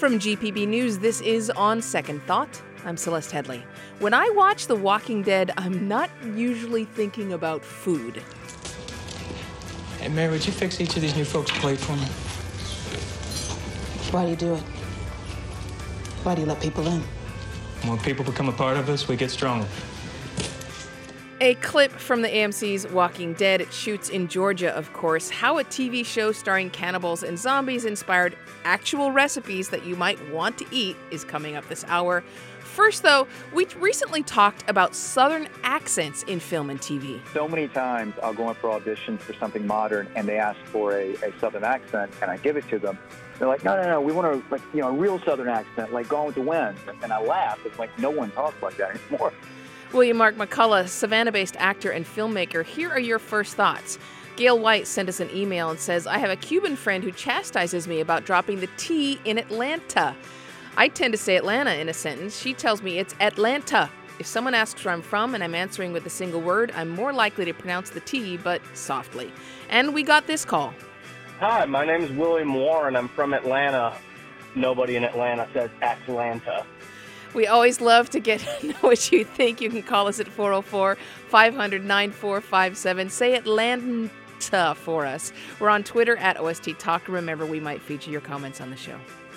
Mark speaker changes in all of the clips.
Speaker 1: From GPB News, this is On Second Thought. I'm Celeste Headley. When I watch The Walking Dead, I'm not usually thinking about food.
Speaker 2: Hey, Mary, would you fix each of these new folks' plate for me?
Speaker 3: Why do you do it? Why do you let people in?
Speaker 2: When people become a part of us, we get stronger.
Speaker 1: A clip from the AMC's Walking Dead. It shoots in Georgia, of course. How a TV show starring cannibals and zombies inspired actual recipes that you might want to eat is coming up this hour. First, though, we recently talked about Southern accents in film and TV.
Speaker 4: So many times I'll go in for auditions for something modern and they ask for a Southern accent and I give it to them. They're like, no, we want a real Southern accent, like Gone with the Wind. And I laugh. It's like no one talks like that anymore.
Speaker 1: William Mark McCullough, Savannah-based actor and filmmaker, here are your first thoughts. Gail White sent us an email and says, I have a Cuban friend who chastises me about dropping the T in Atlanta. I tend to say Atlanta in a sentence. She tells me it's Atlanta. If someone asks where I'm from and I'm answering with a single word, I'm more likely to pronounce the T, but softly. And we got this call.
Speaker 5: Hi, my name is William Warren. I'm from Atlanta. Nobody in Atlanta says Atlanta.
Speaker 1: We always love to get to know what you think. You can call us at 404-500-9457. Say Atlanta for us. We're on Twitter at OST Talk. Remember, we might feature your comments on the show.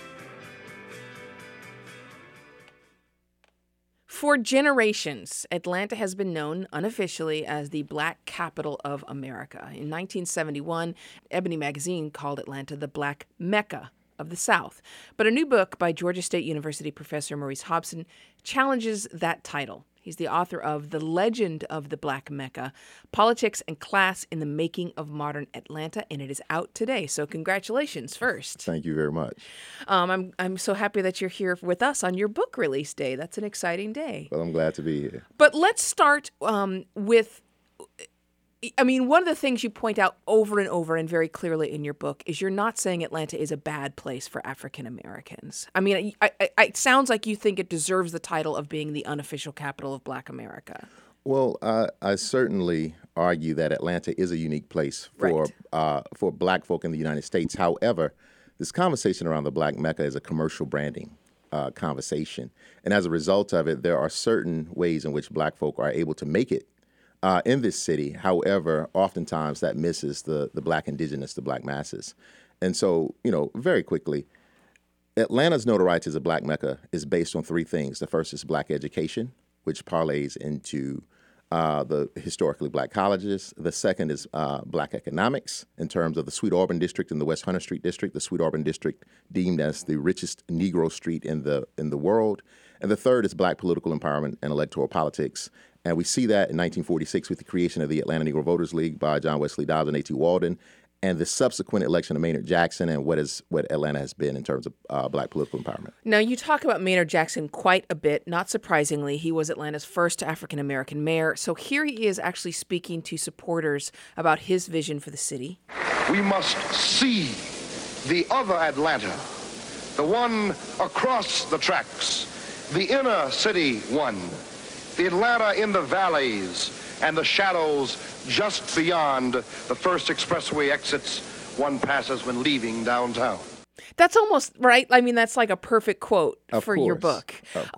Speaker 1: For generations, Atlanta has been known unofficially as the Black Capital of America. In 1971, Ebony magazine called Atlanta the Black Mecca of the South. But a new book by Georgia State University professor Maurice Hobson challenges that title. He's the author of The Legend of the Black Mecca, Politics and Class in the Making of Modern Atlanta, and it is out today. So congratulations first.
Speaker 6: Thank you very much.
Speaker 1: I'm so happy that you're here with us on your book release day. That's an exciting day.
Speaker 6: Well, I'm glad to be here.
Speaker 1: But let's start with... one of the things you point out over and over and very clearly in your book is you're not saying Atlanta is a bad place for African Americans. It sounds like you think it deserves the title of being the unofficial capital of Black America.
Speaker 6: Well, I certainly argue that Atlanta is a unique place for Black folk in the United States. However, this conversation around the Black Mecca is a commercial branding conversation. And as a result of it, there are certain ways in which Black folk are able to make it in this city. However, oftentimes that misses the Black indigenous, the Black masses. And so, very quickly, Atlanta's notoriety as a Black Mecca is based on three things. The first is Black education, which parlays into the historically Black colleges. The second is Black economics in terms of the Sweet Auburn District and the West Hunter Street District. The Sweet Auburn District deemed as the richest Negro street in the world. And the third is Black political empowerment and electoral politics. And we see that in 1946 with the creation of the Atlanta Negro Voters League by John Wesley Dobbs and A.T. Walden, and the subsequent election of Maynard Jackson and what Atlanta has been in terms of Black political empowerment.
Speaker 1: Now, you talk about Maynard Jackson quite a bit. Not surprisingly, he was Atlanta's first African-American mayor. So here he is actually speaking to supporters about his vision for the city.
Speaker 7: We must see the other Atlanta, the one across the tracks, the inner city one, the Atlanta in the valleys and the shadows just beyond the first expressway exits one passes when leaving downtown.
Speaker 1: That's almost right. That's like a perfect quote for your book.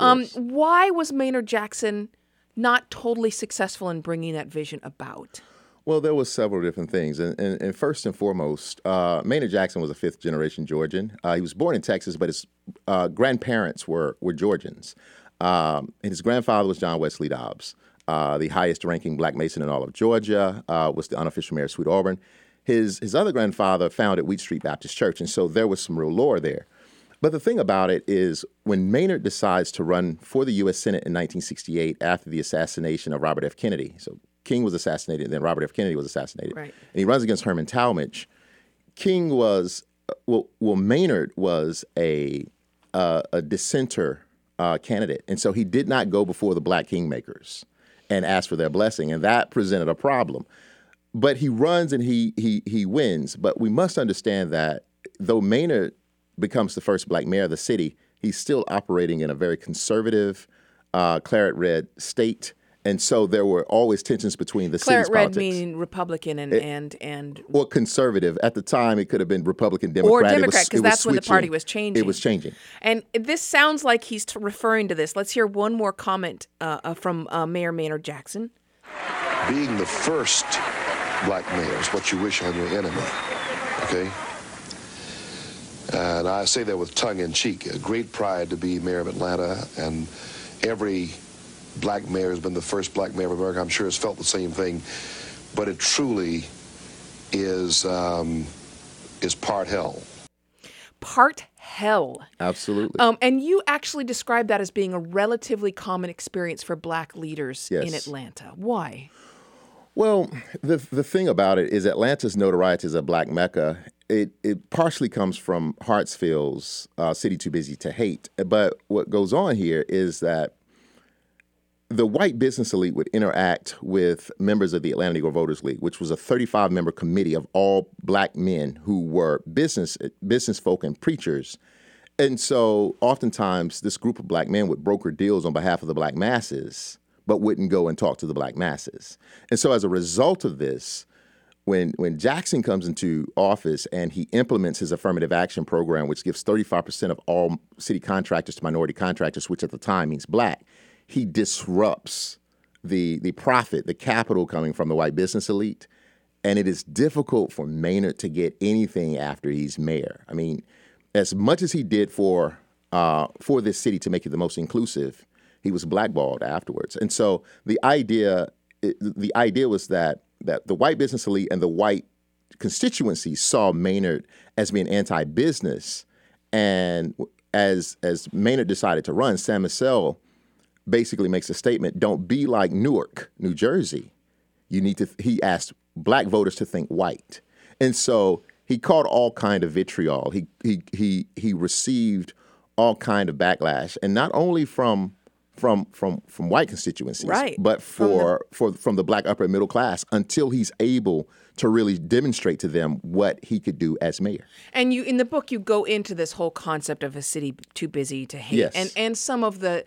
Speaker 1: Why was Maynard Jackson not totally successful in bringing that vision about?
Speaker 6: Well, there was several different things. And first and foremost, Maynard Jackson was a fifth-generation Georgian. He was born in Texas, but his grandparents were Georgians. And his grandfather was John Wesley Dobbs, the highest-ranking Black Mason in all of Georgia, was the unofficial mayor of Sweet Auburn. His other grandfather founded Wheat Street Baptist Church, and so there was some real lore there. But the thing about it is when Maynard decides to run for the U.S. Senate in 1968 after the assassination of Robert F. Kennedy, so King was assassinated, and then Robert F. Kennedy was assassinated,
Speaker 1: right,
Speaker 6: and he runs against Herman Talmadge. Maynard was a dissenter candidate. And so he did not go before the Black kingmakers and ask for their blessing. And that presented a problem. But he runs and he wins. But we must understand that though Maynard becomes the first Black mayor of the city, he's still operating in a very conservative, claret red state. And so there were always tensions between the
Speaker 1: Claret
Speaker 6: city's
Speaker 1: red
Speaker 6: politics.
Speaker 1: meaning Republican and
Speaker 6: Or conservative. At the time, it could have been Republican, Democrat.
Speaker 1: or Democrat, because that's when the party
Speaker 6: switching.
Speaker 1: was changing.
Speaker 6: It was changing.
Speaker 1: And this sounds like he's referring to this. Let's hear one more comment from Mayor Maynard Jackson.
Speaker 7: Being the first black mayor is what you wish on your enemy, okay? And I say that with tongue in cheek. A great pride to be mayor of Atlanta, and every black mayor has been the first black mayor of America. I'm sure has felt the same thing, but it truly is part hell.
Speaker 1: Part hell.
Speaker 6: Absolutely.
Speaker 1: And you actually described that as being a relatively common experience for black leaders in Atlanta. Why?
Speaker 6: Well, the thing about it is Atlanta's notoriety as a black mecca, it partially comes from Hartsfield's City Too Busy to Hate. But what goes on here is that the white business elite would interact with members of the Atlanta Negro Voters League, which was a 35-member committee of all black men who were business folk and preachers. And so oftentimes this group of black men would broker deals on behalf of the black masses, but wouldn't go and talk to the black masses. And so as a result of this, when Jackson comes into office and he implements his affirmative action program, which gives 35% of all city contractors to minority contractors, which at the time means black, he disrupts the profit, the capital coming from the white business elite. And it is difficult for Maynard to get anything after he's mayor. I mean, as much as he did for this city to make it the most inclusive, he was blackballed afterwards. And so the idea was that the white business elite and the white constituency saw Maynard as being anti-business. And as Maynard decided to run, Sam Cassell basically makes a statement, don't be like Newark, New Jersey. He asked black voters to think white. And so he caught all kind of vitriol. He received all kind of backlash, and not only from white constituencies,
Speaker 1: right,
Speaker 6: but from the black upper and middle class, until he's able to really demonstrate to them what he could do as mayor.
Speaker 1: And you, in the book, you go into this whole concept of a city too busy to hate,
Speaker 6: yes,
Speaker 1: and some of the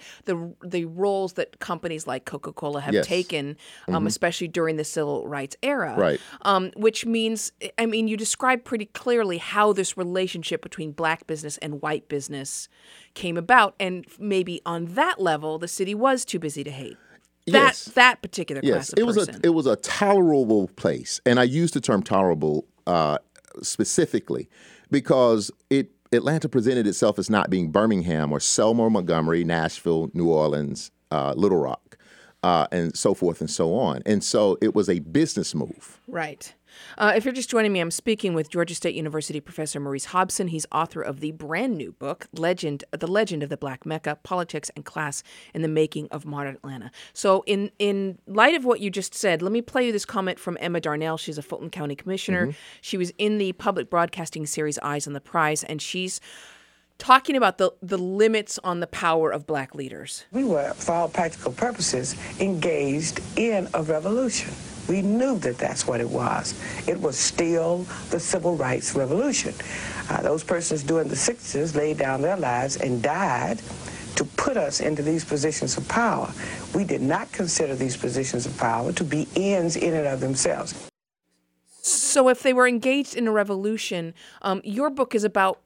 Speaker 1: roles that companies like Coca-Cola have taken, especially during the civil rights era.
Speaker 6: Right.
Speaker 1: Which means, I mean, you describe pretty clearly how this relationship between black business and white business came about, and maybe on that level, the city was too busy to hate. That particular class of person.
Speaker 6: It was a tolerable place, and I use the term tolerable specifically because Atlanta presented itself as not being Birmingham or Selma or Montgomery, Nashville, New Orleans, Little Rock, and so forth and so on. And so it was a business move.
Speaker 1: Right. If you're just joining me, I'm speaking with Georgia State University professor Maurice Hobson. He's author of the brand new book, The Legend of the Black Mecca, Politics and Class in the Making of Modern Atlanta. So in light of what you just said, let me play you this comment from Emma Darnell. She's a Fulton County commissioner. She was in the public broadcasting series Eyes on the Prize, and she's talking about the limits on the power of black leaders.
Speaker 8: We were, for all practical purposes, engaged in a revolution. We knew that that's what it was. It was still the civil rights revolution. Those persons during the 60s laid down their lives and died to put us into these positions of power. We did not consider these positions of power to be ends in and of themselves.
Speaker 1: So if they were engaged in a revolution, your book is about,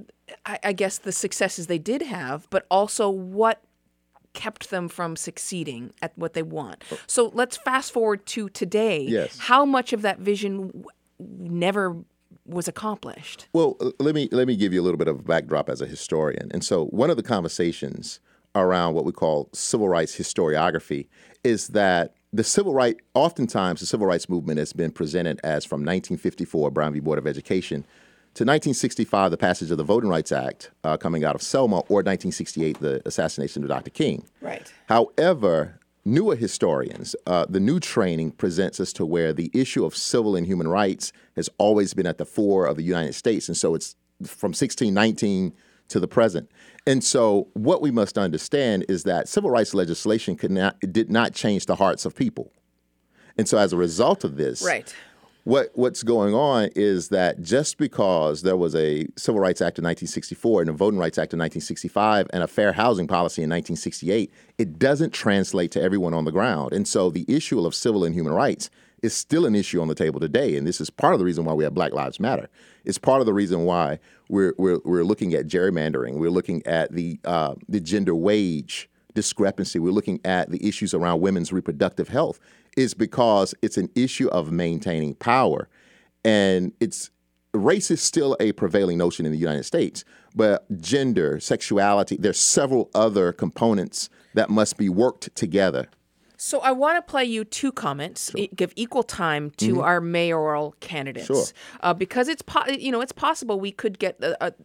Speaker 1: I guess, the successes they did have, but also what kept them from succeeding at what they want. So let's fast forward to today.
Speaker 6: Yes.
Speaker 1: How much of that vision never was accomplished?
Speaker 6: Well, let me give you a little bit of a backdrop as a historian. And so one of the conversations around what we call civil rights historiography is that oftentimes the civil rights movement has been presented as from 1954, Brown v. Board of Education, to 1965, the passage of the Voting Rights Act coming out of Selma, or 1968, the assassination of Dr. King.
Speaker 1: Right.
Speaker 6: However, newer historians, the new training presents us to where the issue of civil and human rights has always been at the fore of the United States. And so it's from 1619 to the present. And so what we must understand is that civil rights legislation did not change the hearts of people. And so as a result of this,
Speaker 1: right,
Speaker 6: What's going on is that just because there was a Civil Rights Act of 1964 and a Voting Rights Act of 1965 and a fair housing policy in 1968, it doesn't translate to everyone on the ground. And so the issue of civil and human rights is still an issue on the table today. And this is part of the reason why we have Black Lives Matter. It's part of the reason why we're looking at gerrymandering. We're looking at the gender wage discrepancy. We're looking at the issues around women's reproductive health. Is because it's an issue of maintaining power. And race is still a prevailing notion in the United States, but gender, sexuality, there's several other components that must be worked together.
Speaker 1: So I want to play you two comments, give equal time to our mayoral candidates.
Speaker 6: Sure.
Speaker 1: Because it's possible we could get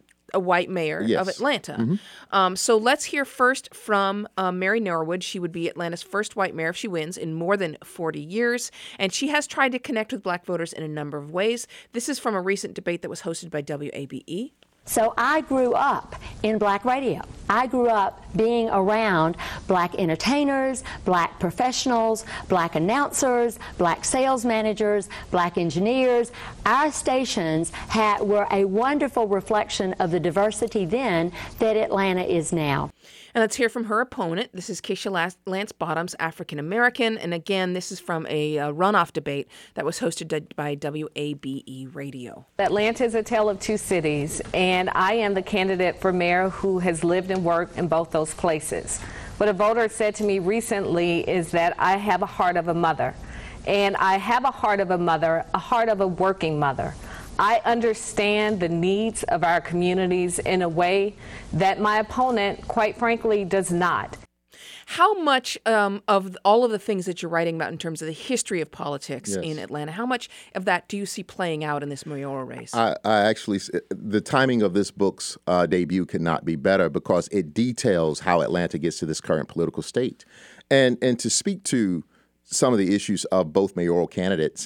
Speaker 1: a white mayor of Atlanta. So let's hear first from Mary Norwood. She would be Atlanta's first white mayor if she wins in more than 40 years. And she has tried to connect with Black voters in a number of ways. This is from a recent debate that was hosted by WABE.
Speaker 9: So I grew up in Black radio. I grew up being around Black entertainers, Black professionals, Black announcers, Black sales managers, Black engineers. Our stations were a wonderful reflection of the diversity then that Atlanta is now.
Speaker 1: And let's hear from her opponent. This is Keisha Lance Bottoms, African-American. And again, this is from a runoff debate that was hosted by WABE Radio.
Speaker 10: Atlanta is a tale of two cities, and I am the candidate for mayor who has lived and worked in both those places. What a voter said to me recently is that I have a heart of a mother. And I have a heart of a mother, a heart of a working mother. I understand the needs of our communities in a way that my opponent, quite frankly, does not.
Speaker 1: How much of all of the things that you're writing about in terms of the history of politics in Atlanta, how much of that do you see playing out in this mayoral race?
Speaker 6: I actually, the timing of this book's debut could not be better because it details how Atlanta gets to this current political state. And to speak to some of the issues of both mayoral candidates,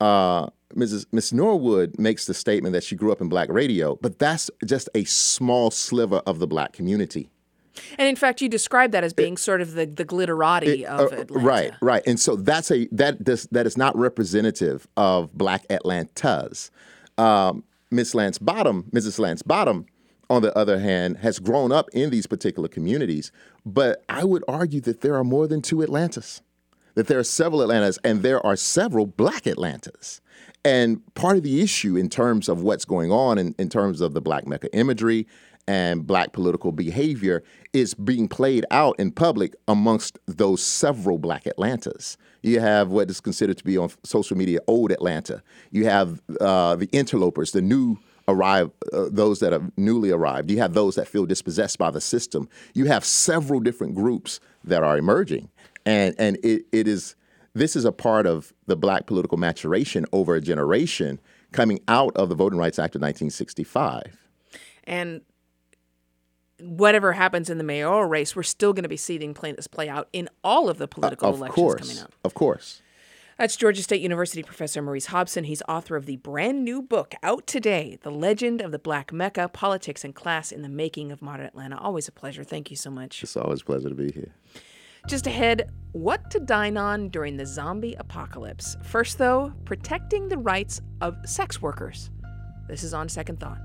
Speaker 6: Ms. Norwood makes the statement that she grew up in Black radio, but that's just a small sliver of the Black community.
Speaker 1: And in fact, you describe that as being sort of the glitterati of Atlanta.
Speaker 6: Right. And so that is not representative of Black Atlantas. Mrs. Lance Bottom, on the other hand, has grown up in these particular communities. But I would argue that there are more than two Atlantas, that there are several Atlantas, and there are several Black Atlantas. And part of the issue in terms of what's going on in terms of the Black Mecca imagery and Black political behavior is being played out in public amongst those several Black Atlantas. You have what is considered to be on social media old Atlanta. You have the interlopers, the new arrived, those that have newly arrived. You have those that feel dispossessed by the system. You have several different groups that are emerging. And this is a part of the Black political maturation over a generation coming out of the Voting Rights Act of 1965.
Speaker 1: And whatever happens in the mayoral race, we're still going to be seeing this play out in all of the political elections coming up.
Speaker 6: Of course.
Speaker 1: That's Georgia State University professor Maurice Hobson. He's author of the brand new book out today, The Legend of the Black Mecca, Politics and Class in the Making of Modern Atlanta. Always a pleasure. Thank you so much.
Speaker 6: It's always a pleasure to be here.
Speaker 1: Just ahead, what to dine on during the zombie apocalypse. First, though, protecting the rights of sex workers. This is On Second Thought.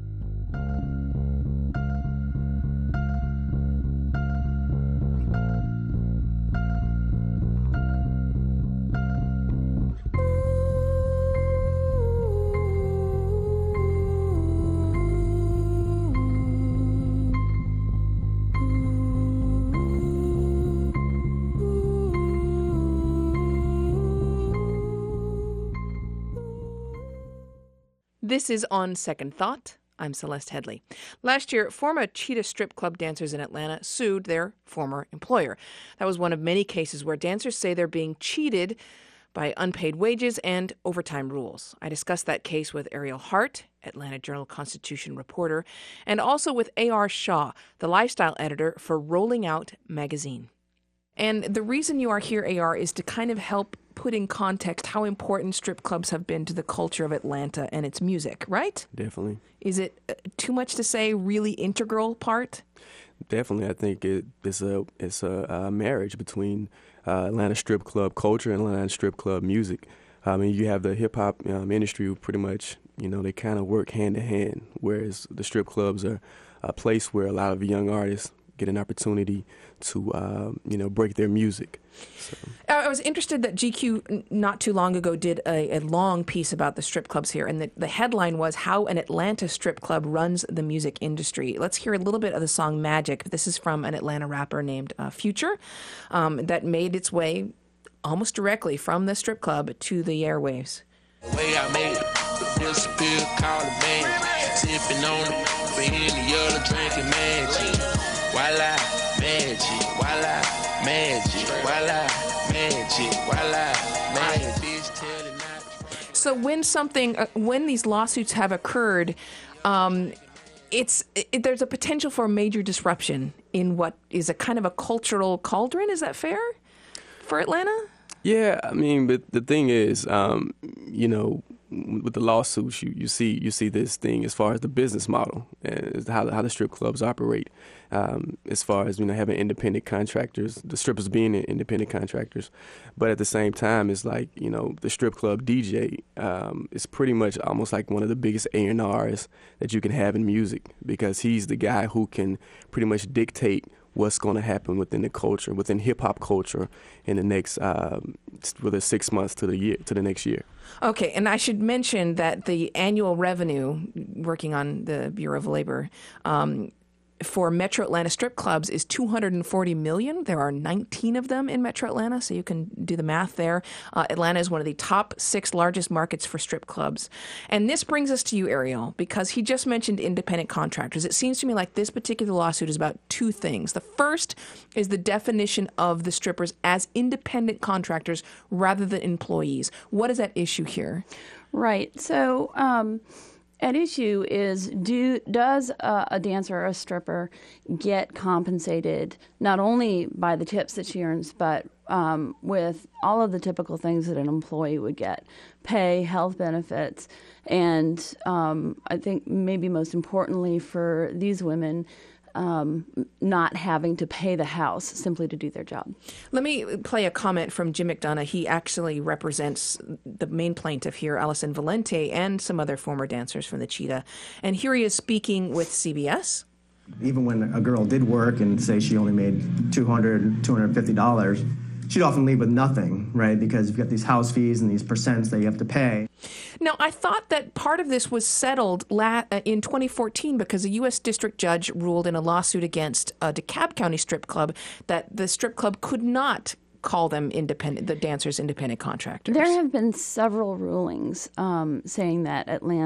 Speaker 1: This is On Second Thought. I'm Celeste Headley. Last year, former Cheetah Strip Club dancers in Atlanta sued their former employer. That was one of many cases where dancers say they're being cheated by unpaid wages and overtime rules. I discussed that case with Ariel Hart, Atlanta Journal-Constitution reporter, and also with A.R. Shaw, the lifestyle editor for Rolling Out magazine. And the reason you are here, A.R., is to kind of help put in context how important strip clubs have been to the culture of Atlanta and its music, right?
Speaker 11: Definitely.
Speaker 1: Is it too much to say really integral part?
Speaker 11: Definitely. I think it's a marriage between Atlanta strip club culture and Atlanta strip club music. You have the hip hop industry who pretty much, they kind of work hand in hand, whereas the strip clubs are a place where a lot of young artists get an opportunity to, break their music. So.
Speaker 1: I was interested that GQ not too long ago did a long piece about the strip clubs here, and the headline was How an Atlanta Strip Club Runs the Music Industry. Let's hear a little bit of the song Magic. This is from an Atlanta rapper named Future that made its way almost directly from the strip club to the airwaves.
Speaker 12: Way I made it, disappear, call it man, sipping on it, for any other drinking magic, voila, magic, voila, magic, voila, magic, voila, magic.
Speaker 1: So when these lawsuits have occurred, there's a potential for a major disruption in what is a kind of a cultural cauldron. Is that fair for Atlanta?
Speaker 11: Yeah, but the thing is, with the lawsuits, you see this thing as far as the business model, and how the strip clubs operate, as far as having independent contractors, the strippers being independent contractors, but at the same time, it's like the strip club DJ is pretty much almost like one of the biggest A&Rs that you can have in music, because he's the guy who can pretty much dictate what's going to happen within the culture, within hip-hop culture in the next, whether 6 months to the next year.
Speaker 1: Okay, and I should mention that the annual revenue, working on the Bureau of Labor, for Metro Atlanta strip clubs is $240 million. There are 19 of them in Metro Atlanta, so you can do the math there. Atlanta is one of the top 6 largest markets for strip clubs. And this brings us to you, Ariel, because he just mentioned independent contractors. It seems to me like this particular lawsuit is about 2 things. The first is the definition of the strippers as independent contractors rather than employees. What is at issue here?
Speaker 13: Right. So, at issue is, does a dancer or a stripper get compensated not only by the tips that she earns, but with all of the typical things that an employee would get, pay, health benefits, and I think maybe most importantly for these women, not having to pay the house simply to do their job.
Speaker 1: Let me play a comment from Jim McDonough. He actually represents the main plaintiff here, Allison Valente, and some other former dancers from the Cheetah. And here he is speaking with CBS.
Speaker 14: Even when a girl did work and say she only made $200, $250, she'd often leave with nothing, right? Because you've got these house fees and these percents that you have to pay.
Speaker 1: Now, I thought that part of this was settled in 2014 because a U.S. district judge ruled in a lawsuit against a DeKalb County strip club that the strip club could not call them the dancers independent contractors.
Speaker 13: There have been several rulings saying that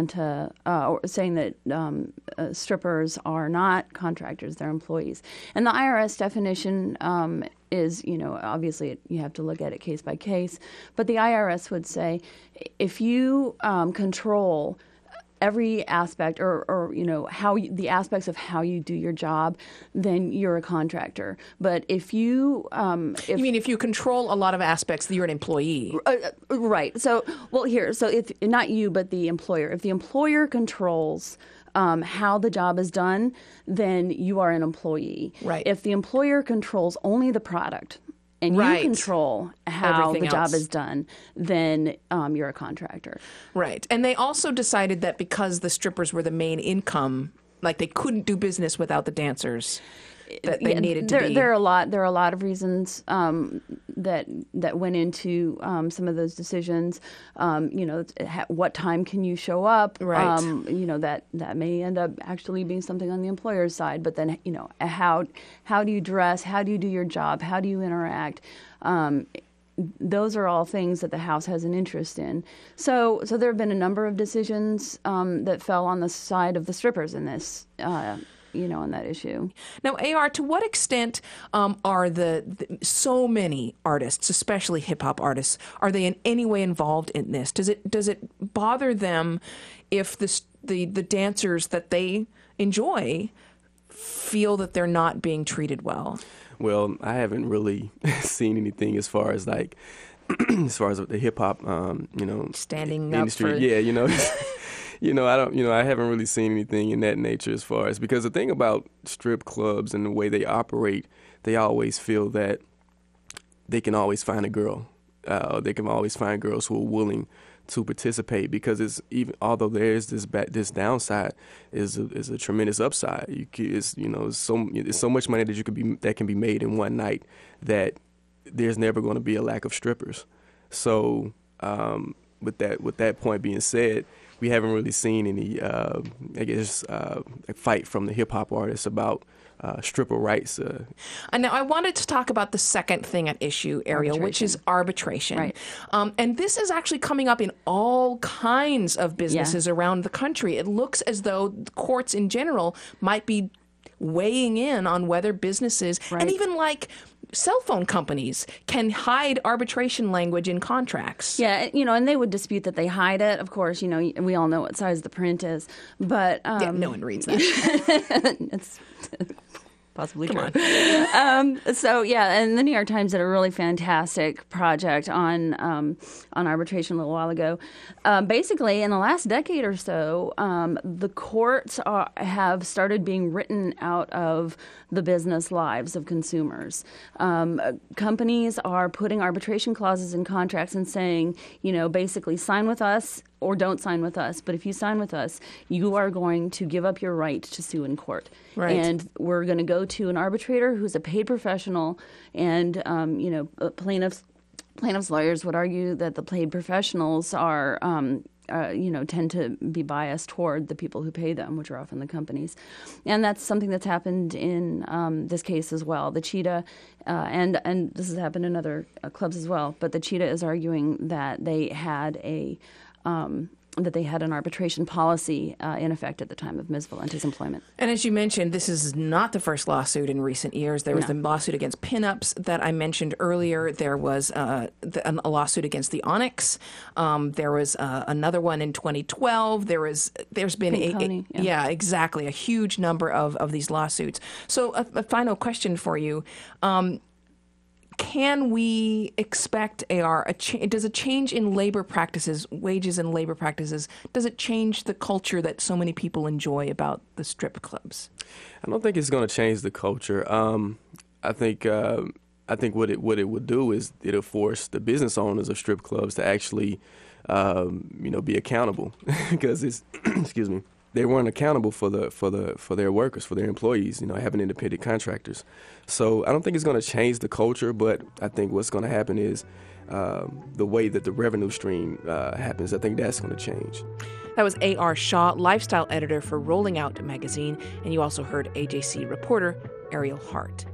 Speaker 13: strippers are not contractors, they're employees. And the IRS definition is, obviously you have to look at it case by case, but the IRS would say if you control every aspect or the aspects of how you do your job, then you're a contractor. But if you
Speaker 1: if you control a lot of aspects, you're an employee.
Speaker 13: Right. So if not you, but the employer. If the employer controls how the job is done, then you are an employee.
Speaker 1: Right.
Speaker 13: If the employer controls only the product and you control how the job is done, then you're a contractor.
Speaker 1: Right. And they also decided that because the strippers were the main income, like they couldn't do business without the dancers, that they needed to be.
Speaker 13: There are a lot of reasons that went into some of those decisions. What time can you show up?
Speaker 1: Right.
Speaker 13: That may end up actually being something on the employer's side. But then how do you dress? How do you do your job? How do you interact? Those are all things that the House has an interest in. So there have been a number of decisions that fell on the side of the strippers in this. On that issue.
Speaker 1: Now, AR, to what extent are so many artists, especially hip-hop artists, are they in any way involved in this? Does it bother them if the dancers that they enjoy feel that they're not being treated well?
Speaker 11: Well, I haven't really seen anything as far as the hip hop,
Speaker 1: standing
Speaker 11: industry.
Speaker 1: Up for...
Speaker 11: Yeah, I haven't really seen anything in that nature as far as, because the thing about strip clubs and the way they operate, they always feel that they can always find a girl. they can always find girls who are willing to participate, because it's even although there is this downside, is a tremendous upside. It's so much money that can be made in one night that there's never going to be a lack of strippers. So with that point being said, we haven't really seen any fight from the hip hop artists about stripper rights.
Speaker 1: And now I wanted to talk about the second thing at issue, Ariel, which is arbitration.
Speaker 13: Right.
Speaker 1: And this is actually coming up in all kinds of businesses around the country. It looks as though courts in general might be weighing in on whether businesses, and even like cell phone companies, can hide arbitration language in contracts.
Speaker 13: Yeah, and they would dispute that they hide it. Of course, we all know what size the print is, but
Speaker 1: no one reads that.
Speaker 13: It's possibly
Speaker 1: Come
Speaker 13: true. And the New York Times did a really fantastic project on arbitration a little while ago. Basically, in the last decade or so, the courts have started being written out of the business lives of consumers. Companies are putting arbitration clauses in contracts and saying, basically sign with us or don't sign with us. But if you sign with us, you are going to give up your right to sue in court.
Speaker 1: Right.
Speaker 13: And we're going to go to an arbitrator who's a paid professional, and plaintiffs' lawyers would argue that the paid professionals are tend to be biased toward the people who pay them, which are often the companies. And that's something that's happened in this case as well. The Cheetah, and this has happened in other clubs as well, but the Cheetah is arguing that they had an arbitration policy in effect at the time of Ms. Valente's employment.
Speaker 1: And as you mentioned, this is not the first lawsuit in recent years. There was the lawsuit against Pinups that I mentioned earlier. There was a lawsuit against the Onyx. There was another one in 2012. There's been exactly, a huge number of these lawsuits. So a final question for you. Can we expect, does a change in labor practices, wages and labor practices, does it change the culture that so many people enjoy about the strip clubs?
Speaker 11: I don't think it's going to change the culture. I think what it would do is it'll force the business owners of strip clubs to actually, be accountable, because excuse me, they weren't accountable for their workers, for their employees, having independent contractors. So I don't think it's going to change the culture, but I think what's going to happen is the way that the revenue stream happens. I think that's going to change.
Speaker 1: That was A.R. Shaw, lifestyle editor for Rolling Out magazine, and you also heard AJC reporter Ariel Hart.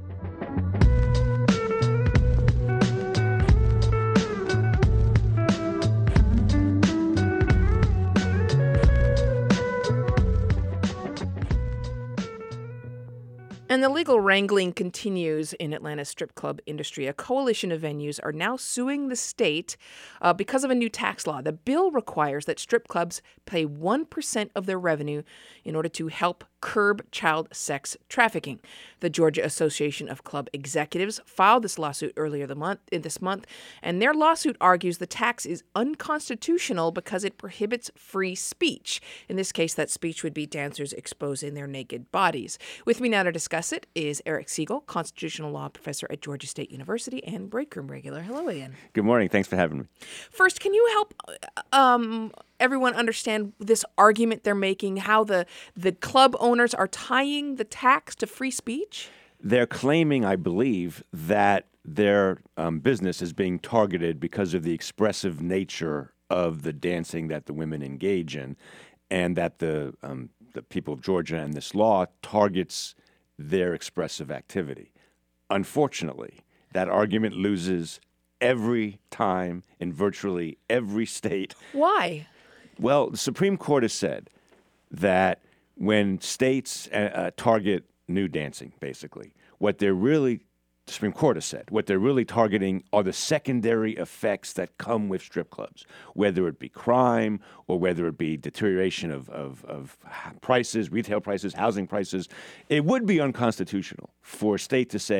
Speaker 1: And the legal wrangling continues in Atlanta's strip club industry. A coalition of venues are now suing the state because of a new tax law. The bill requires that strip clubs pay 1% of their revenue in order to help curb child sex trafficking. The Georgia Association of Club Executives filed this lawsuit earlier this month, and their lawsuit argues the tax is unconstitutional because it prohibits free speech. In this case, that speech would be dancers exposing their naked bodies. With me now to discuss it is Eric Siegel, constitutional law professor at Georgia State University and Breakroom regular. Hello, Ian.
Speaker 15: Good morning. Thanks for having me.
Speaker 1: First, can you help everyone understand this argument they're making, how the club owners are tying the tax to free speech?
Speaker 15: They're claiming, I believe, that their business is being targeted because of the expressive nature of the dancing that the women engage in, and that the people of Georgia and this law targets their expressive activity. Unfortunately, that argument loses every time in virtually every state.
Speaker 1: Why?
Speaker 15: Well, the Supreme Court has said that when states target nude dancing, basically, the Supreme Court has said, what they're really targeting are the secondary effects that come with strip clubs, whether it be crime or whether it be deterioration of prices, retail prices, housing prices. It would be unconstitutional for a state to say,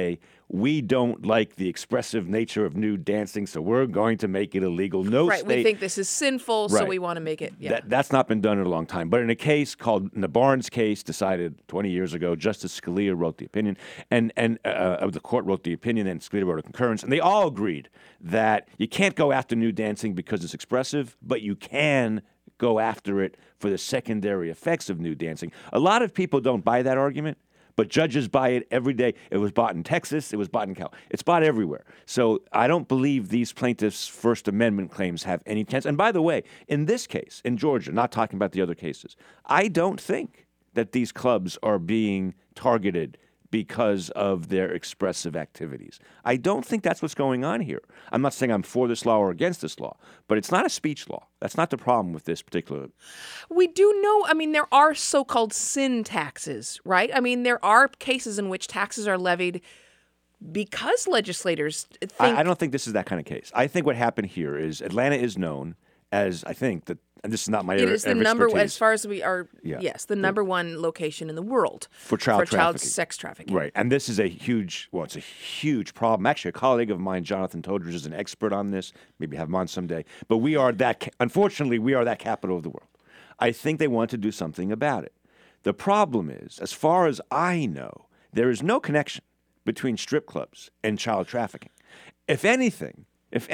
Speaker 15: we don't like the expressive nature of nude dancing, so we're going to make it illegal. No
Speaker 1: right,
Speaker 15: state.
Speaker 1: We think this is sinful, so
Speaker 15: Right.
Speaker 1: we want to make it. Yeah.
Speaker 15: That's not been done in a long time. But in a case called the Barnes case, decided 20 years ago, Justice Scalia wrote the opinion, and the court wrote the opinion, and Scalia wrote a concurrence, and they all agreed that you can't go after nude dancing because it's expressive, but you can go after it for the secondary effects of nude dancing. A lot of people don't buy that argument, but judges buy it every day. It was bought in Texas. It was bought in Cal. It's bought everywhere. So I don't believe these plaintiffs' First Amendment claims have any chance. And by the way, in this case, in Georgia, not talking about the other cases, I don't think that these clubs are being targeted because of their expressive activities. I don't think that's what's going on here. I'm not saying I'm for this law or against this law, but it's not a speech law. That's not the problem with this particular.
Speaker 1: We do know, I mean, there are so-called sin taxes, right? I mean, there are cases in which taxes are levied because legislators think...
Speaker 15: I don't think this is that kind of case. I think what happened here is Atlanta is known as, I think, that, and this is not my area of
Speaker 1: expertise. It is the number,
Speaker 15: expertise.
Speaker 1: as far as we are,
Speaker 15: Yeah.
Speaker 1: yes, the number one location in the world
Speaker 15: for child
Speaker 1: sex trafficking.
Speaker 15: Right. And this is a huge, well, it's a huge problem. Actually, a colleague of mine, Jonathan Todridge, is an expert on this. Maybe have him on someday. But we are unfortunately, we are that capital of the world. I think they want to do something about it. The problem is, as far as I know, there is no connection between strip clubs and child trafficking. If anything,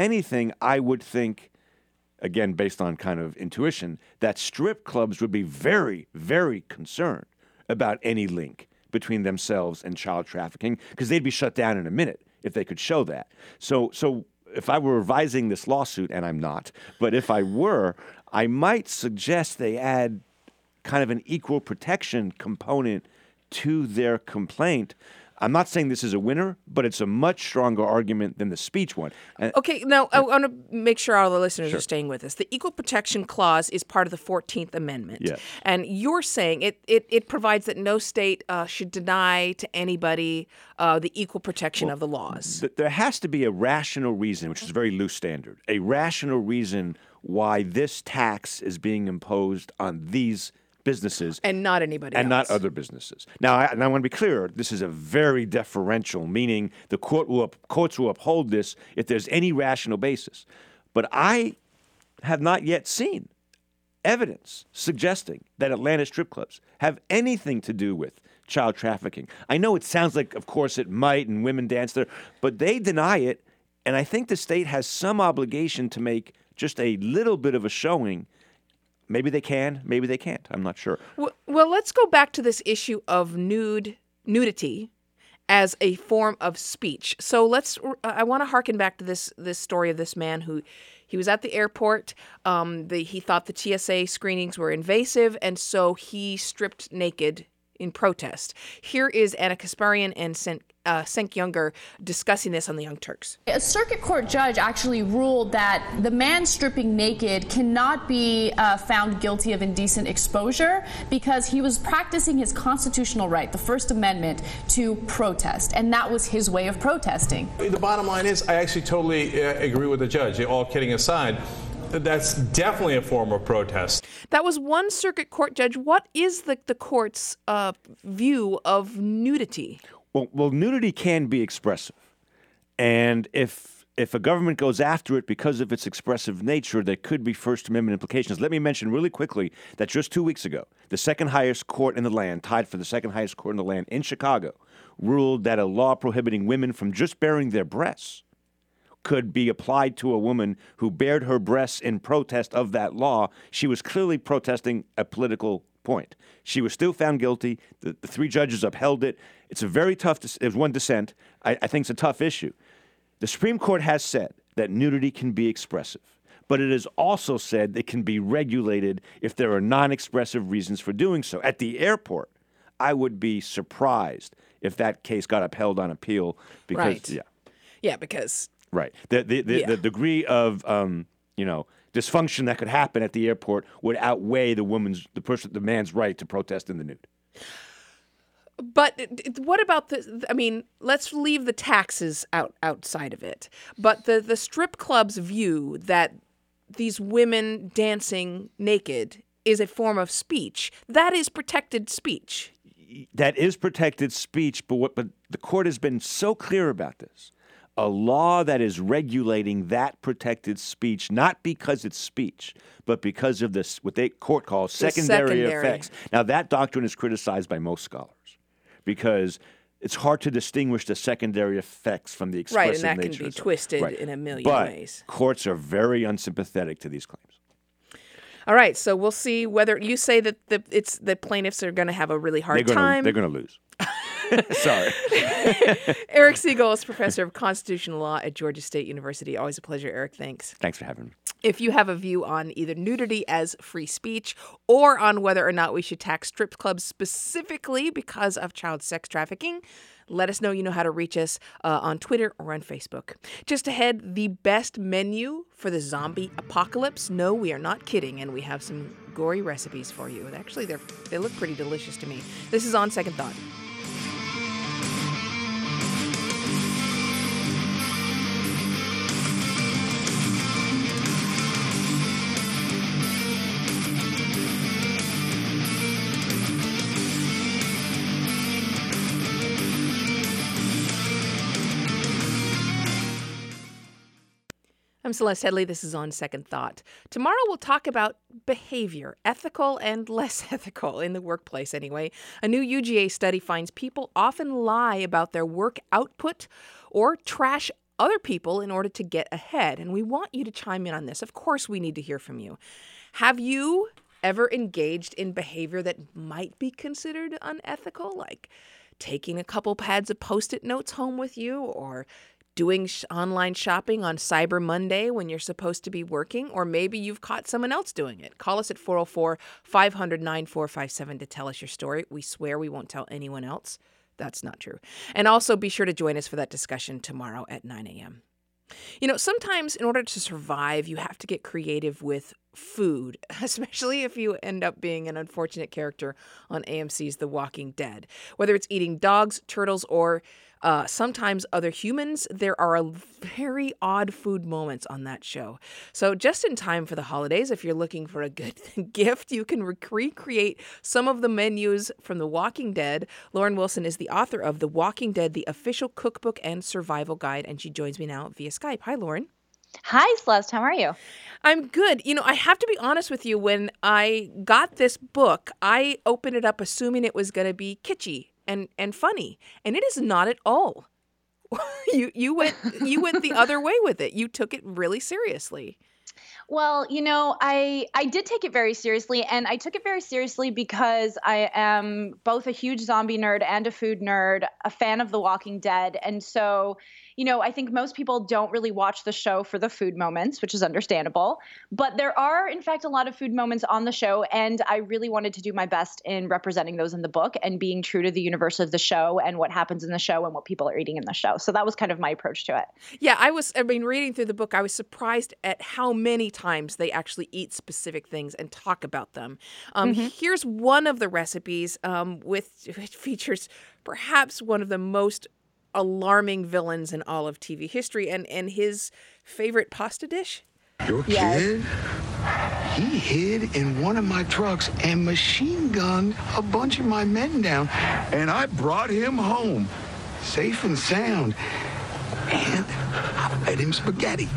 Speaker 15: I would think, again, based on kind of intuition, that strip clubs would be very, very concerned about any link between themselves and child trafficking, because they'd be shut down in a minute if they could show that. So if I were revising this lawsuit, and I'm not, but if I were, I might suggest they add kind of an equal protection component to their complaint. I'm not saying this is a winner, but it's a much stronger argument than the speech one.
Speaker 1: Okay, now I want to make sure all the listeners are staying with us. The Equal Protection Clause is part of the 14th Amendment.
Speaker 15: Yes.
Speaker 1: And you're saying it provides that no state should deny to anybody the equal protection of the laws.
Speaker 15: There has to be a rational reason, which is a very loose standard, a rational reason why this tax is being imposed on these businesses
Speaker 1: and not anybody else.
Speaker 15: And not other businesses. Now, I want to be clear, this is a very deferential, meaning the courts will uphold this if there's any rational basis. But I have not yet seen evidence suggesting that Atlanta strip clubs have anything to do with child trafficking. I know it sounds like, of course, it might, and women dance there, but they deny it, and I think the state has some obligation to make just a little bit of a showing. Maybe they can, maybe they can't. I'm not sure.
Speaker 1: Well, let's go back to this issue of nudity as a form of speech. So I want to harken back to this story of this man who he was at the airport. He thought the TSA screenings were invasive, and so he stripped naked in protest. Here is Anna Kasparian and Cenk Younger discussing this on the Young Turks.
Speaker 16: A circuit court judge actually ruled that the man stripping naked cannot be found guilty of indecent exposure because he was practicing his constitutional right, the First Amendment, to protest, and that was his way of protesting.
Speaker 17: The bottom line is, I actually totally agree with the judge. All kidding aside, that's definitely a form of protest.
Speaker 1: That was one circuit court judge. What is the court's view of nudity?
Speaker 15: Well, nudity can be expressive. And if a government goes after it because of its expressive nature, there could be First Amendment implications. Let me mention really quickly that just 2 weeks ago, the second highest court in the land, tied for the second highest court in the land in Chicago, ruled that a law prohibiting women from just baring their breasts could be applied to a woman who bared her breasts in protest of that law. She was clearly protesting a political point. She was still found guilty. The three judges upheld it. It's a very tough, it was one dissent. I think it's a tough issue. The Supreme Court has said that nudity can be expressive, but it has also said it can be regulated if there are non-expressive reasons for doing so. At the airport, I would be surprised if that case got upheld on appeal because,
Speaker 1: right. Yeah, because...
Speaker 15: Right. The degree of dysfunction that could happen at the airport would outweigh the man's right to protest in the nude.
Speaker 1: But what about let's leave the taxes outside of it. But the strip club's view that these women dancing naked is a form of speech, that is protected speech.
Speaker 15: That is protected speech, but the court has been so clear about this. A law that is regulating that protected speech, not because it's speech, but because of this, what they court calls secondary effects. Now, that doctrine is criticized by most scholars because it's hard to distinguish the secondary effects from the expressive nature.
Speaker 1: Right, and that can be twisted in a million ways.
Speaker 15: Courts are very unsympathetic to these claims.
Speaker 1: All right, so we'll see whether you say that the plaintiffs are going to have a really hard time.
Speaker 15: They're going to lose. Sorry.
Speaker 1: Eric Siegel is professor of constitutional law at Georgia State University. Always a pleasure, Eric. Thanks.
Speaker 15: Thanks for having me.
Speaker 1: If you have a view on either nudity as free speech or on whether or not we should tax strip clubs specifically because of child sex trafficking, let us know. You know how to reach us on Twitter or on Facebook. Just ahead, the best menu for the zombie apocalypse. No, we are not kidding, and we have some gory recipes for you. Actually, they look pretty delicious to me. This is On Second Thought. I'm Celeste Headley. This is On Second Thought. Tomorrow we'll talk about behavior, ethical and less ethical, in the workplace anyway. A new UGA study finds people often lie about their work output or trash other people in order to get ahead. And we want you to chime in on this. Of course, we need to hear from you. Have you ever engaged in behavior that might be considered unethical, like taking a couple pads of Post-it notes home with you, or doing online shopping on Cyber Monday when you're supposed to be working, or maybe you've caught someone else doing it? Call us at 404-500-9457 to tell us your story. We swear we won't tell anyone else. That's not true. And also be sure to join us for that discussion tomorrow at 9 a.m. You know, sometimes in order to survive, you have to get creative with food, especially if you end up being an unfortunate character on AMC's The Walking Dead. Whether it's eating dogs, turtles, or sometimes other humans, there are very odd food moments on that show. So just in time for the holidays, if you're looking for a good gift, you can recreate some of the menus from The Walking Dead. Lauren Wilson is the author of The Walking Dead, the official cookbook and survival guide, and she joins me now via Skype. Hi, Lauren.
Speaker 18: Hi, Celeste. How are you?
Speaker 1: I'm good. You know, I have to be honest with you. When I got this book, I opened it up assuming it was going to be kitschy and funny, and it is not at all. You went the other way with it. You took it really seriously.
Speaker 18: Well, you know, I did take it very seriously, and I took it very seriously because I am both a huge zombie nerd and a food nerd, a fan of The Walking Dead. And so, you know, I think most people don't really watch the show for the food moments, which is understandable. But there are, in fact, a lot of food moments on the show, and I really wanted to do my best in representing those in the book and being true to the universe of the show and what happens in the show and what people are eating in the show. So that was kind of my approach to it.
Speaker 1: Yeah, reading through the book, I was surprised at how many times they actually eat specific things and talk about them. Here's one of the recipes which features perhaps one of the most alarming villains in all of TV history and his favorite pasta dish.
Speaker 19: Your kid? He hid in one of my trucks and machine gunned a bunch of my men down, and I brought him home, safe and sound, and I fed him spaghetti.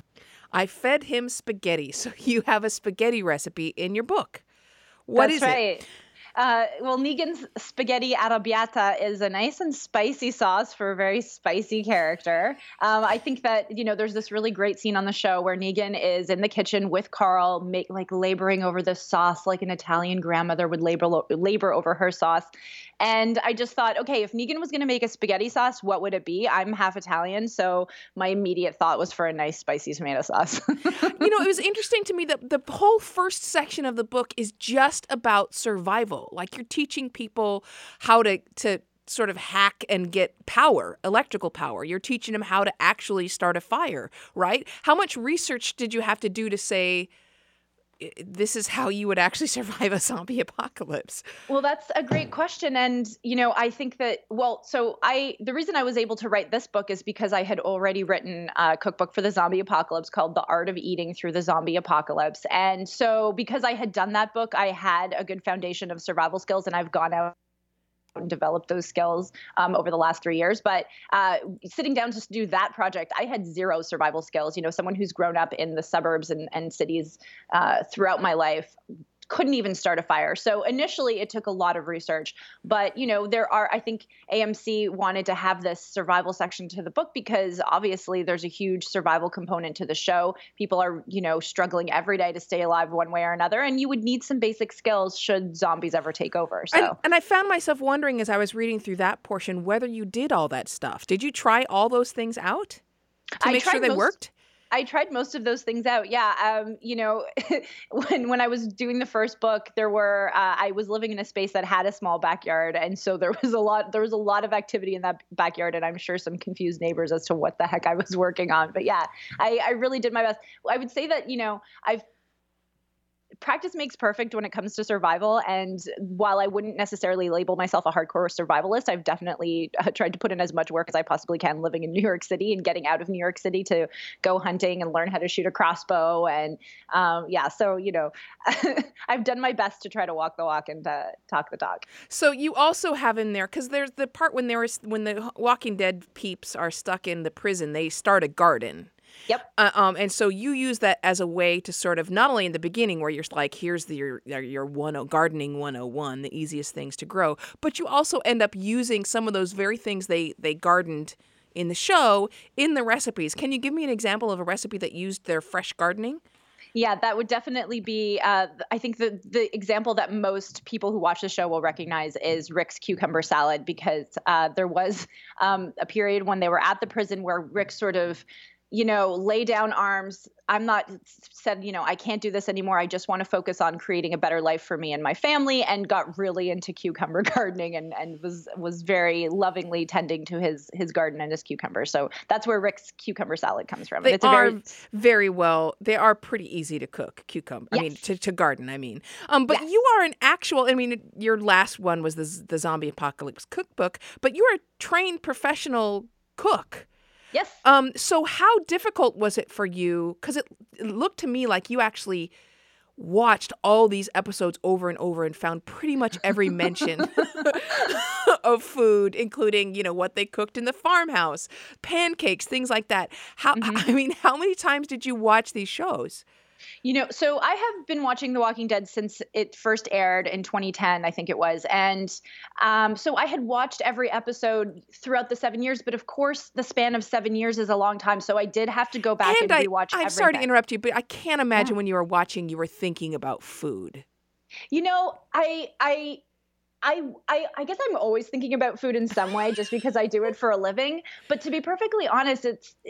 Speaker 1: I fed him spaghetti. So you have a spaghetti recipe in your book. What is
Speaker 18: right.
Speaker 1: it?
Speaker 18: Well, Negan's spaghetti arrabbiata is a nice and spicy sauce for a very spicy character. I think that, you know, there's this really great scene on the show where Negan is in the kitchen with Carl, laboring over this sauce like an Italian grandmother would labor over her sauce. And I just thought, okay, if Negan was going to make a spaghetti sauce, what would it be? I'm half Italian, so my immediate thought was for a nice spicy tomato sauce.
Speaker 1: You know, it was interesting to me that the whole first section of the book is just about survival. Like, you're teaching people how to sort of hack and get power, electrical power. You're teaching them how to actually start a fire, right? How much research did you have to do to say, this is how you would actually survive a zombie apocalypse?
Speaker 18: Well, that's a great question. And, you know, I think that, the reason I was able to write this book is because I had already written a cookbook for the zombie apocalypse called The Art of Eating Through the Zombie Apocalypse. And so because I had done that book, I had a good foundation of survival skills, and I've gone out and develop those skills over the last 3 years. But sitting down to do that project, I had zero survival skills. Someone who's grown up in the suburbs and cities throughout my life, couldn't even start a fire. So initially it took a lot of research, but I think AMC wanted to have this survival section to the book because obviously there's a huge survival component to the show. People are, struggling every day to stay alive one way or another, and you would need some basic skills should zombies ever take over. So
Speaker 1: and I found myself wondering as I was reading through that portion whether you did all that stuff. Did you try all those things out to make sure they worked?
Speaker 18: I tried most of those things out. Yeah. When I was doing the first book, I was living in a space that had a small backyard. And so there was a lot of activity in that backyard, and I'm sure some confused neighbors as to what the heck I was working on. But yeah, I really did my best. I would say that, practice makes perfect when it comes to survival. And while I wouldn't necessarily label myself a hardcore survivalist, I've definitely tried to put in as much work as I possibly can living in New York City and getting out of New York City to go hunting and learn how to shoot a crossbow. And so, I've done my best to try to walk the walk and talk the talk.
Speaker 1: So you also have in there, because there's the part when the Walking Dead peeps are stuck in the prison, they start a garden.
Speaker 18: Yep.
Speaker 1: And so you use that as a way to sort of, not only in the beginning where you're like, here's your gardening 101, the easiest things to grow, but you also end up using some of those very things they gardened in the show in the recipes. Can you give me an example of a recipe that used their fresh gardening?
Speaker 18: Yeah, that would definitely be, I think the example that most people who watch the show will recognize is Rick's cucumber salad, because there was a period when they were at the prison where Rick sort of, lay down arms. Said, I can't do this anymore. I just want to focus on creating a better life for me and my family, and got really into cucumber gardening and was very lovingly tending to his garden and his cucumbers. So that's where Rick's cucumber salad comes from.
Speaker 1: They are pretty easy to cook, cucumber. Yes. I mean, to garden, I mean. But yes. You are an actual, your last one was the Zombie Apocalypse cookbook, but you are a trained professional cook.
Speaker 18: Yes.
Speaker 1: So how difficult was it for you? Because it looked to me like you actually watched all these episodes over and over and found pretty much every mention of food, including, what they cooked in the farmhouse, pancakes, things like that. How many times did you watch these shows?
Speaker 18: So I have been watching The Walking Dead since it first aired in 2010, I think it was. And so I had watched every episode throughout the 7 years. But of course, the span of 7 years is a long time. So I did have to go back and rewatch everything.
Speaker 1: I'm sorry to interrupt you, but I can't imagine when you were watching, you were thinking about food.
Speaker 18: I guess I'm always thinking about food in some way just because I do it for a living. But to be perfectly honest,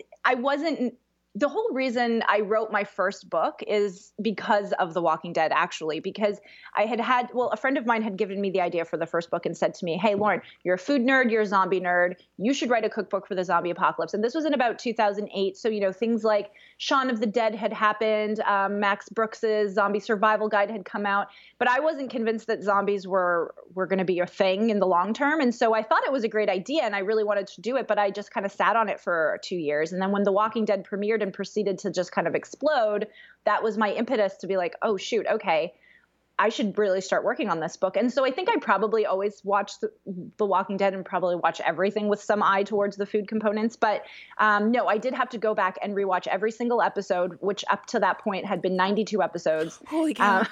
Speaker 18: the whole reason I wrote my first book is because of The Walking Dead, actually, because a friend of mine had given me the idea for the first book and said to me, hey, Lauren, you're a food nerd, you're a zombie nerd, you should write a cookbook for the zombie apocalypse. And this was in about 2008. So, things like Shaun of the Dead had happened, Max Brooks's Zombie Survival Guide had come out, but I wasn't convinced that zombies were going to be a thing in the long term. And so I thought it was a great idea and I really wanted to do it, but I just kind of sat on it for 2 years. And then when The Walking Dead premiered and proceeded to just kind of explode, that was my impetus to be like, oh shoot, okay, I should really start working on this book. And so I think I probably always watched The Walking Dead and probably watch everything with some eye towards the food components. But no, I did have to go back and rewatch every single episode, which up to that point had been 92 episodes.
Speaker 1: Holy cow.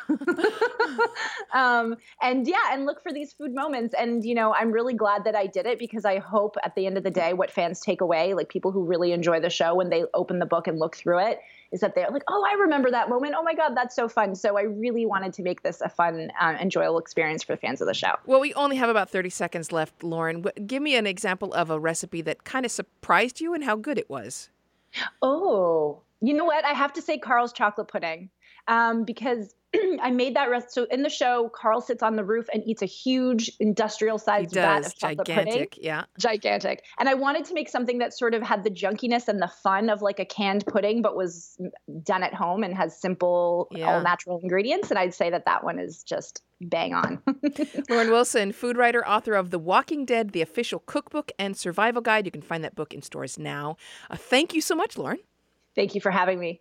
Speaker 18: And look for these food moments. And, I'm really glad that I did it because I hope at the end of the day, what fans take away, like people who really enjoy the show when they open the book and look through it, is that they're like, oh, I remember that moment. Oh my God, that's so fun. So I really wanted to make this a fun, enjoyable experience for the fans of the show.
Speaker 1: Well, we only have about 30 seconds left, Lauren. Give me an example of a recipe that kind of surprised you and how good it was.
Speaker 18: Oh, you know what? I have to say Carl's chocolate pudding because I made that So in the show, Carl sits on the roof and eats a huge industrial-sized vat of chocolate pudding.
Speaker 1: Yeah.
Speaker 18: Gigantic. And I wanted to make something that sort of had the junkiness and the fun of like a canned pudding, but was done at home and has simple, all-natural ingredients. And I'd say that one is just bang on.
Speaker 1: Lauren Wilson, food writer, author of The Walking Dead, the official cookbook and survival guide. You can find that book in stores now. Thank you so much, Lauren.
Speaker 18: Thank you for having me.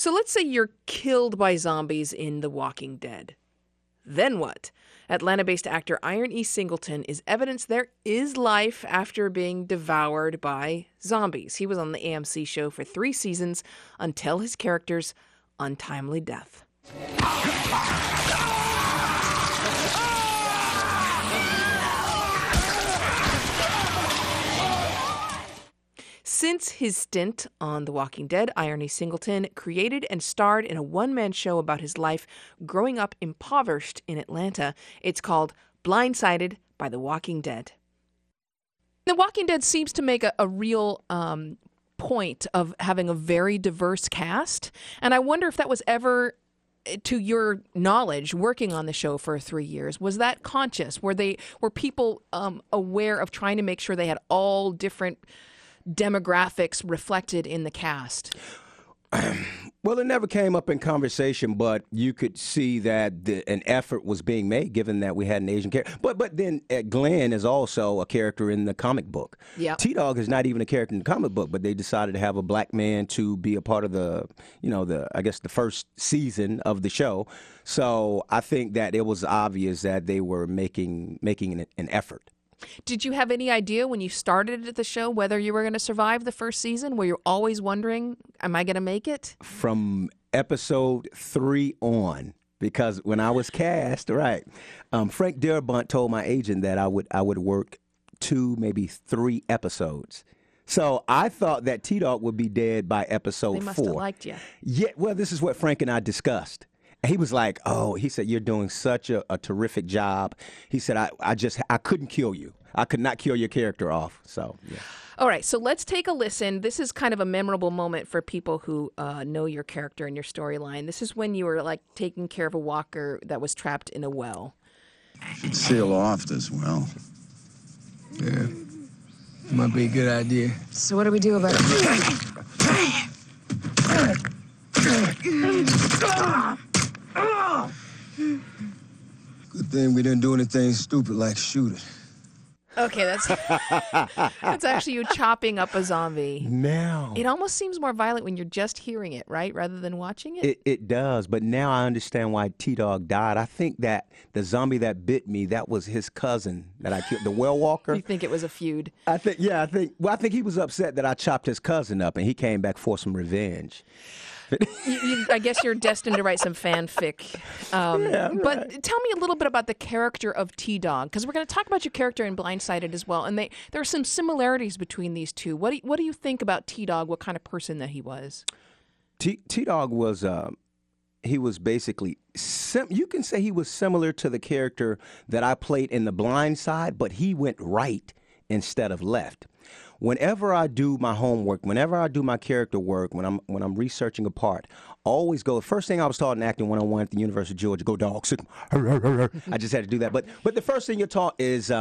Speaker 1: So let's say you're killed by zombies in The Walking Dead. Then what? Atlanta-based actor Iron E. Singleton is evidence there is life after being devoured by zombies. He was on the AMC show for 3 seasons until his character's untimely death. Since his stint on The Walking Dead, Iron E. Singleton created and starred in a one-man show about his life growing up impoverished in Atlanta. It's called Blindsided by The Walking Dead. The Walking Dead seems to make a real point of having a very diverse cast, and I wonder if that was ever, to your knowledge, working on the show for 3 years, was that conscious? Were people aware of trying to make sure they had all different demographics reflected in the cast?
Speaker 20: Well, it never came up in conversation, but you could see that an effort was being made, given that we had an Asian character. But then Glenn is also a character in the comic book.
Speaker 1: Yeah.
Speaker 20: T-Dog is not even a character in the comic book, but they decided to have a black man to be a part of the first season of the show. So I think that it was obvious that they were making an effort.
Speaker 1: Did you have any idea when you started the show whether you were going to survive the first season? Were you always wondering, am I going to make it?
Speaker 20: From episode 3 on, because when I was cast, right, Frank Darabont told my agent that I would work 2, maybe 3 episodes. So I thought that T-Dog would be dead by episode 4.
Speaker 1: They must have liked you.
Speaker 20: Yeah, well, this is what Frank and I discussed. He was like, he said, you're doing such a terrific job. He said, I couldn't kill you. I could not kill your character off. So, yeah.
Speaker 1: All right, so let's take a listen. This is kind of a memorable moment for people who know your character and your storyline. This is when you were like taking care of a walker that was trapped in a well.
Speaker 21: Should seal off this well.
Speaker 2: Yeah, might be a good idea.
Speaker 22: So what do we do about it?
Speaker 2: Good thing we didn't do anything stupid like shoot it.
Speaker 1: Okay, that's actually you chopping up a zombie.
Speaker 20: Now.
Speaker 1: It almost seems more violent when you're just hearing it, right, rather than watching it?
Speaker 20: It does, but now I understand why T-Dog died. I think that the zombie that bit me, that was his cousin that I killed, the well walker.
Speaker 1: You think it was a feud?
Speaker 20: I think he was upset that I chopped his cousin up, and he came back for some revenge.
Speaker 1: I guess you're destined to write some fanfic.
Speaker 20: Yeah, right.
Speaker 1: But tell me a little bit about the character of T-Dog, because we're going to talk about your character in Blindsided as well, and there are some similarities between these two. What do you think about T-Dog, what kind of person that he was?
Speaker 20: T-Dog was, he was basically, you can say he was similar to the character that I played in The Blind Side, but he went right instead of left. Whenever I do my homework, whenever I do my character work, when I'm researching a part, always go. First thing I was taught in acting 101 at the University of Georgia, go dogs. I just had to do that. But the first thing you're taught is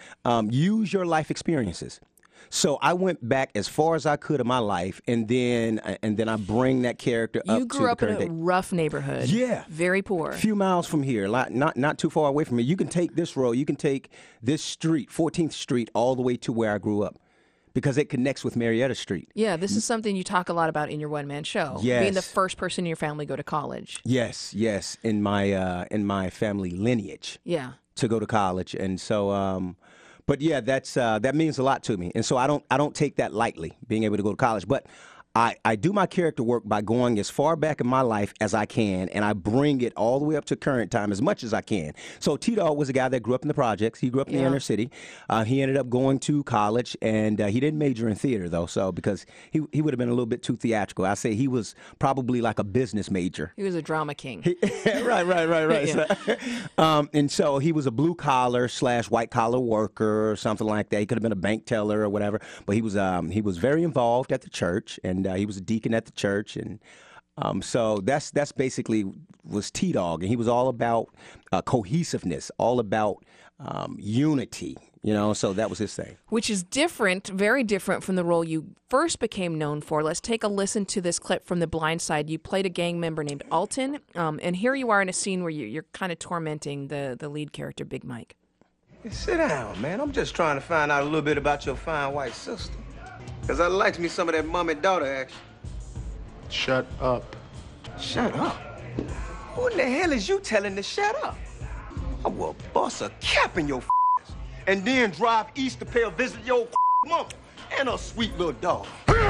Speaker 20: use your life experiences. So I went back as far as I could in my life, and then I bring that character up to the current day.
Speaker 1: You grew up in a rough neighborhood.
Speaker 20: Yeah.
Speaker 1: Very poor.
Speaker 20: A few miles from here, not too far away from here. You can take this road, you can take this street, 14th Street, all the way to where I grew up, because it connects with Marietta Street.
Speaker 1: Yeah, this is something you talk a lot about in your one-man show.
Speaker 20: Yes.
Speaker 1: Being the first person in your family to go to college.
Speaker 20: Yes, in my family lineage.
Speaker 1: Yeah.
Speaker 20: To go to college, and so, but yeah, that means a lot to me, and so I don't take that lightly, being able to go to college, but I do my character work by going as far back in my life as I can, and I bring it all the way up to current time as much as I can. So T-Dog was a guy that grew up in the projects. He grew up in the inner city. He ended up going to college, and he didn't major in theater, though, so because he would have been a little bit too theatrical. I say he was probably like a business major.
Speaker 1: He was a drama king.
Speaker 20: Right.
Speaker 1: Yeah.
Speaker 20: And so he was a blue-collar / white-collar worker or something like that. He could have been a bank teller or whatever, but he was very involved at the church, and he was a deacon at the church, and so that's basically was T-Dog, and he was all about cohesiveness, all about unity, so that was his thing.
Speaker 1: Which is different, very different from the role you first became known for. Let's take a listen to this clip from The Blind Side. You played a gang member named Alton, and here you are in a scene where you're kind of tormenting the lead character, Big Mike.
Speaker 2: Hey, sit down, man. I'm just trying to find out a little bit about your fine white sister. Because I'd like me some of that mom and daughter action.
Speaker 21: Shut up.
Speaker 20: Shut up? Who in the hell is you telling to shut up? I will bust a cap in your ass and then drive east to pay a visit to your mama and her sweet little dog.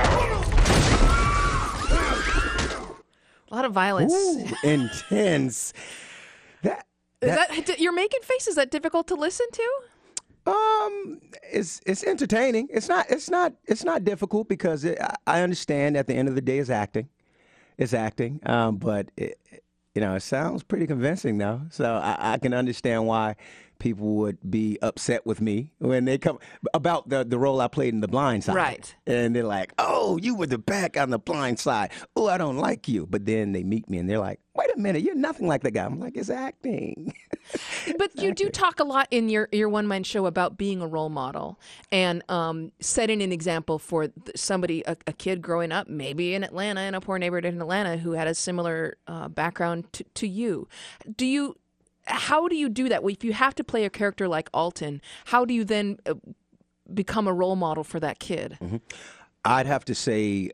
Speaker 1: A lot of violence.
Speaker 20: Ooh, intense.
Speaker 1: Is that you're making faces? Is that difficult to listen to?
Speaker 20: It's entertaining. It's not difficult because I understand at the end of the day it's acting. It's acting. But it sounds pretty convincing though. So I can understand why people would be upset with me when they come about the role I played in The Blind Side.
Speaker 1: Right.
Speaker 20: And they're like, oh, you were the bad guy on The Blind Side. Oh, I don't like you. But then they meet me and they're like, wait a minute, you're nothing like the guy. I'm like, it's acting.
Speaker 1: But you do talk a lot in your one-man show about being a role model and setting an example for somebody, a kid growing up, maybe in Atlanta, in a poor neighborhood in Atlanta, who had a similar background to you. How do you do that? If you have to play a character like Alton, how do you then become a role model for that kid?
Speaker 20: Mm-hmm. I'd have to say,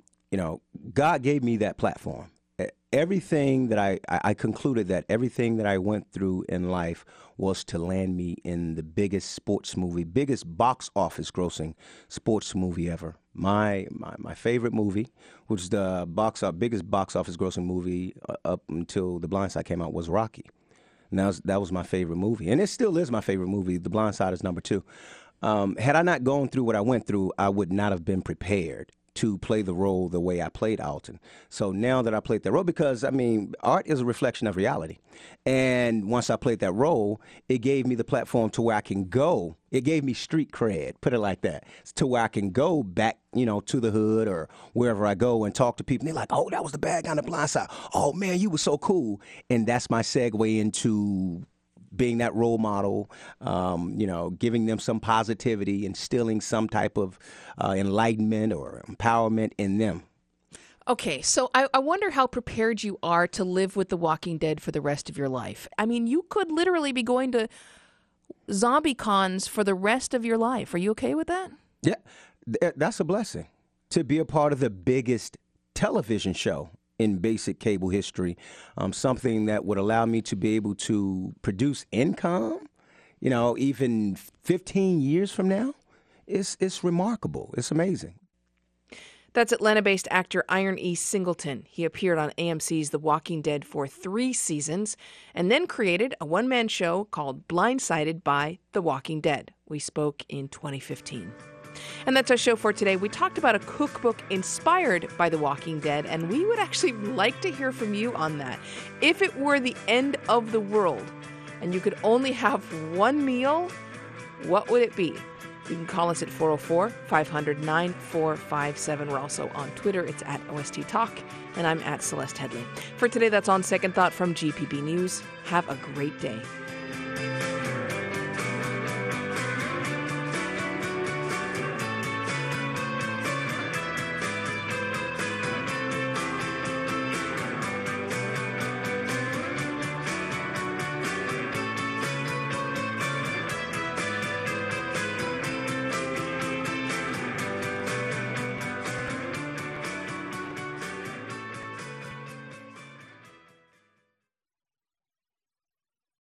Speaker 20: God gave me that platform. Everything that I concluded that everything that I went through in life was to land me in the biggest box office grossing sports movie ever. My favorite movie, which is the biggest box office grossing movie up until The Blind Side came out, was Rocky. And that was my favorite movie. And it still is my favorite movie. The Blind Side is number 2. Had I not gone through what I went through, I would not have been prepared to play the role the way I played Alton. So now that I played that role, because, art is a reflection of reality. And once I played that role, it gave me the platform to where I can go. It gave me street cred, put it like that, to where I can go back, to the hood or wherever I go and talk to people. And they're like, oh, that was the bad guy on The Blind Side. Oh, man, you were so cool. And that's my segue into being that role model, giving them some positivity, instilling some type of enlightenment or empowerment in them.
Speaker 1: Okay, so I wonder how prepared you are to live with The Walking Dead for the rest of your life. You could literally be going to zombie cons for the rest of your life. Are you okay with that?
Speaker 20: Yeah, that's a blessing. To be a part of the biggest television show in basic cable history, something that would allow me to be able to produce income, even 15 years from now, it's remarkable. It's amazing.
Speaker 1: That's Atlanta-based actor Iron E. Singleton. He appeared on AMC's The Walking Dead for 3 seasons and then created a one-man show called Blindsided by The Walking Dead. We spoke in 2015. And that's our show for today. We talked about a cookbook inspired by The Walking Dead, and we would actually like to hear from you on that. If it were the end of the world and you could only have one meal, what would it be? You can call us at 404-500-9457. We're also on Twitter. It's at OST Talk, and I'm at Celeste Headley. For today, that's On Second Thought from GPB News. Have a great day.